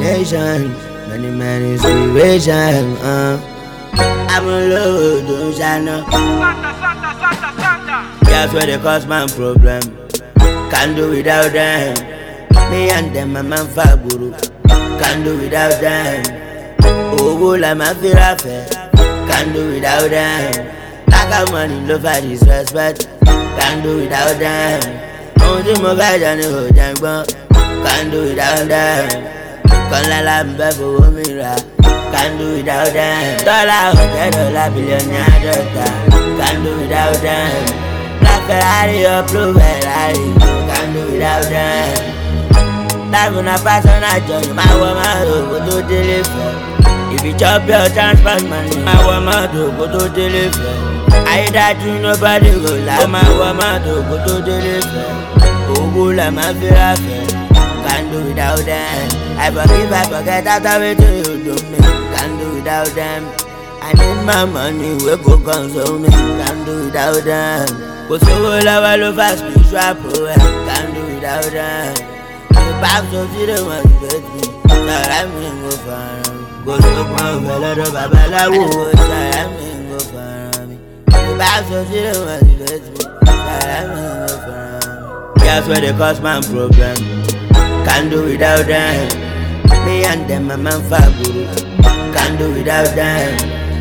imagination, many inspiration. I'm alone, don't shine. That's where they cause my problem. Can't do without them. Me and them, my man Faburu. Can't do without them. Oh, la ma firafe. Can't do without them. Like a money, love and disrespect. Can't do without them. Only more guys and the whole can't do without them. Can't la mbe for me ra. Can't do without them. $100 billionaire doctor. Can't do without them. Black Ferrari or blue Ferrari. Can't do without them. Life on a personal journey. My woman go to deliver. If you chop your transport money, my woman go to deliver. I that you nobody go like my woman go to deliver. Oh, go la ma firafe. Can't do without them. I forget after everything you do me. Can't do without them. I need my money, we go console me. Can't do without them. Go so love love fast spiritual power. Can't do without them. The back so see the one with me. I'm in go for go so my fella do babalawo. I'm in go for me. The back so see the one with me. I'm in go for me. That's where they cause my problem. Can't do without them. Me and them, my man Faburu. Can't do without them.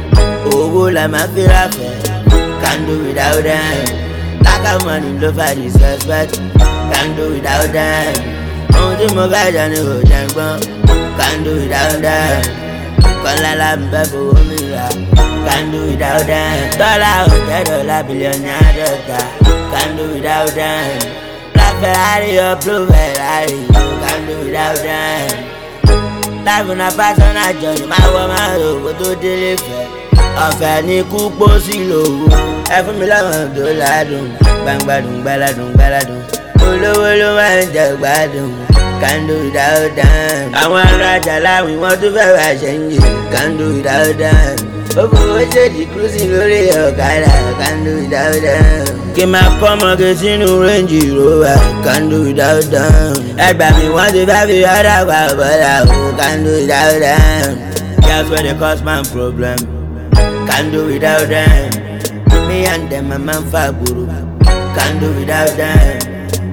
Oh, la ma firafe. Can't do without them. Like a money, love and disrespect. Can't do without them. Only more guys and the whole can't do without them. Can't la mbe for me ra. Can't do without them. $100 billionaire doctor. Can't do without them. Black Ferrari or blue Ferrari. Can't do without them. Life on a personal journey. My woman go to deliver. Ọ̀fẹ́ ní kú pósí lòwò. Ẹ fún mi lọ́wọ́ tó ládùn. Gbangbadùn gbáládùn gbáládùn. Olówó ló máa ń jẹ gbádùn. Can't do without them. Àwọn arájà láwìn wọ́n tún fẹ́ wá ṣẹ́yìn. Can't do without them. Ó fowó ṣèdí cruising lórí ọ̀kadà. Can't do without them. Kí n máa kọ́ ọmọge sínú Range Rover. Can't do without them. Ẹgbà mi wọ́n ti fẹ́ fi ọ̀dà pa bọ́dà o. Can't do without them. That's where they cause my problem. Can't do without them. Me and them, my man Faburu. Can't do without them.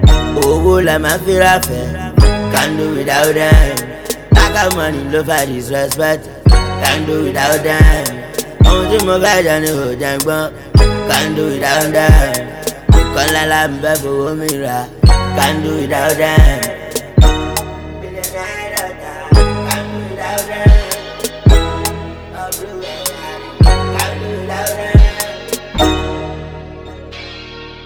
Oh, la ma firafe. Can't do without them. Like a money, love and disrespect. Can't do without them. Only more guys and the whole can't do without them. Can't la mbe for me ra. Can't do without them.